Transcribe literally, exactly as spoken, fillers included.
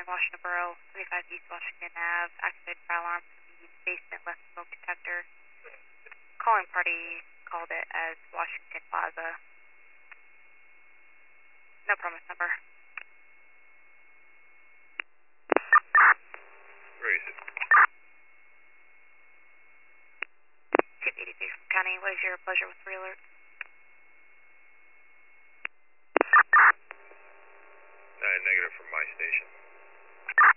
County, Washington Borough, twenty-five East Washington Avenue, activated fire alarm for the basement left smoke detector. Calling party called it as Washington Plaza. No promise number. Where is it? Chief eighty-three from County, what is your pleasure with three alerts? Uh, negative from my station.